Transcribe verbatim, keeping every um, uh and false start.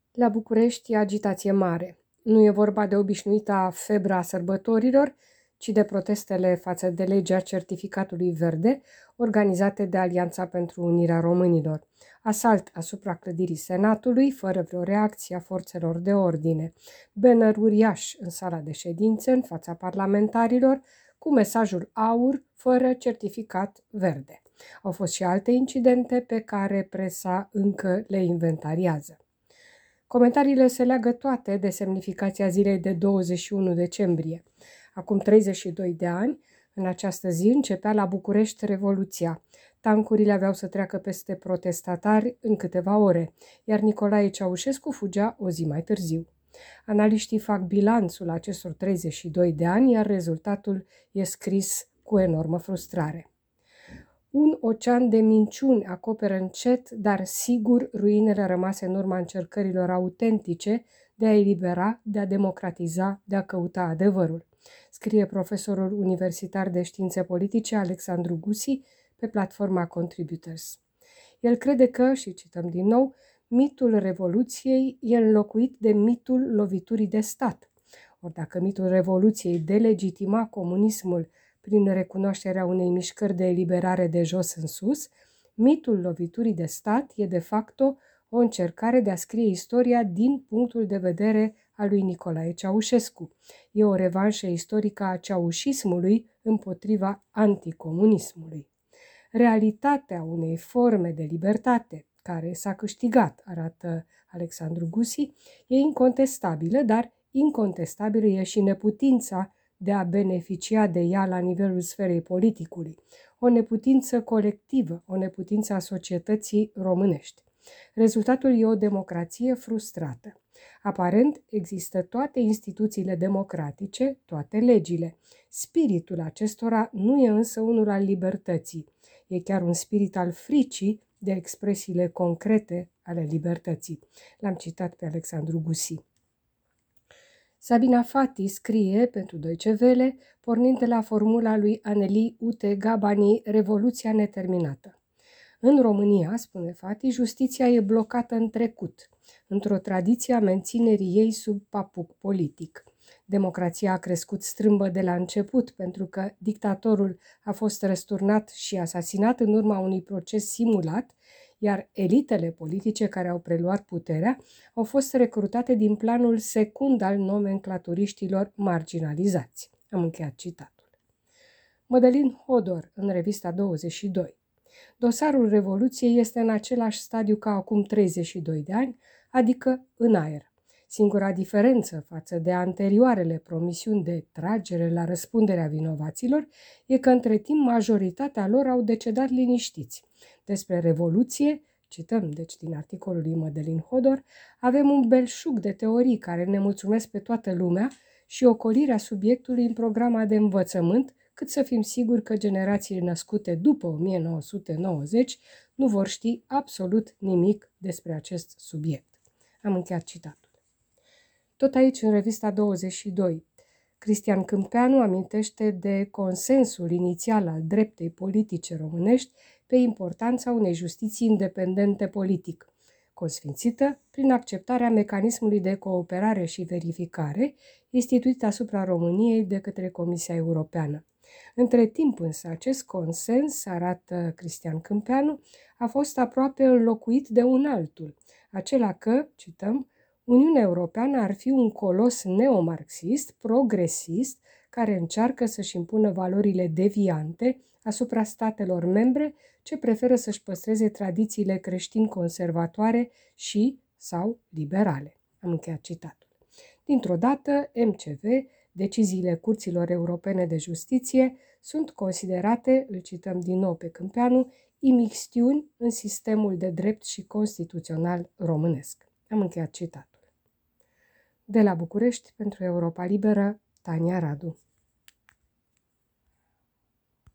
La București e agitație mare. Nu e vorba de obișnuita febră a sărbătorilor, ci de protestele față de legea certificatului verde organizate de Alianța pentru Unirea Românilor. Asalt asupra clădirii Senatului, fără vreo reacție a forțelor de ordine. Banner uriaș în sala de ședințe, în fața parlamentarilor, cu mesajul aur, fără certificat verde. Au fost și alte incidente pe care presa încă le inventariază. Comentariile se leagă toate de semnificația zilei de douăzeci și unu decembrie. Acum treizeci și doi de ani, în această zi, începea la București Revoluția. Tancurile aveau să treacă peste protestatari în câteva ore, iar Nicolae Ceaușescu fugea o zi mai târziu. Analiștii fac bilanțul acestor treizeci și doi de ani, iar rezultatul e scris cu enormă frustrare. Un ocean de minciuni acoperă încet, dar sigur, ruinele rămase în urma încercărilor autentice de a elibera, de a democratiza, de a căuta adevărul, scrie profesorul universitar de științe politice Alexandru Gusi pe platforma Contributors. El crede că, și cităm din nou, mitul Revoluției e înlocuit de mitul loviturii de stat. Ori dacă mitul Revoluției delegitima comunismul prin recunoașterea unei mișcări de eliberare de jos în sus, mitul loviturii de stat e de facto o încercare de a scrie istoria din punctul de vedere al lui Nicolae Ceaușescu. E o revanșă istorică a ceaușismului împotriva anticomunismului. Realitatea unei forme de libertate care s-a câștigat, arată Alexandru Gusi, e incontestabilă, dar incontestabilă e și neputința de a beneficia de ea la nivelul sferei politicului, o neputință colectivă, o neputință a societății românești. Rezultatul e o democrație frustrată. Aparent există toate instituțiile democratice, toate legile. Spiritul acestora nu e însă unul al libertății, e chiar un spirit al fricii de expresiile concrete ale libertății. L-am citat pe Alexandru Gusi. Sabina Fati scrie pentru Deutsche Welle, pornind de la formula lui Aneli Ute Gabani, Revoluția neterminată. În România, spune Fati, justiția e blocată în trecut, într-o tradiție a menținerii ei sub papuc politic. Democrația a crescut strâmbă de la început, pentru că dictatorul a fost răsturnat și asasinat în urma unui proces simulat, iar elitele politice care au preluat puterea au fost recrutate din planul secund al nomenclaturiștilor marginalizați. Am încheiat citatul. Mădălin Hodor, în revista douăzeci și doi. Dosarul Revoluției este în același stadiu ca acum treizeci și doi de ani, adică în aer. Singura diferență față de anterioarele promisiuni de tragere la răspunderea vinovaților e că între timp majoritatea lor au decedat liniștiți. Despre Revoluție, cităm deci din articolul lui Mădălin Hodor, avem un belșug de teorii care ne mulțumesc pe toată lumea și ocolirea subiectului în programa de învățământ, cât să fim siguri că generațiile născute după o mie nouă sute nouăzeci nu vor ști absolut nimic despre acest subiect. Am încheiat citatul. Tot aici, în revista douăzeci și doi, Cristian Câmpeanu amintește de consensul inițial al dreptei politice românești pe importanța unei justiții independente politic, consfințită prin acceptarea mecanismului de cooperare și verificare instituit asupra României de către Comisia Europeană. Între timp însă acest consens, arată Cristian Câmpeanu, a fost aproape înlocuit de un altul, acela că, cităm, Uniunea Europeană ar fi un colos neomarxist, progresist, care încearcă să-și impună valorile deviante asupra statelor membre ce preferă să-și păstreze tradițiile creștin-conservatoare și sau liberale. Am încheiat citatul. Dintr-o dată, M C V, deciziile Curților Europene de Justiție, sunt considerate, îl cităm din nou pe Câmpeanu, imixtiuni în sistemul de drept și constituțional românesc. Am încheiat citatul. De la București, pentru Europa Liberă, Tania Radu.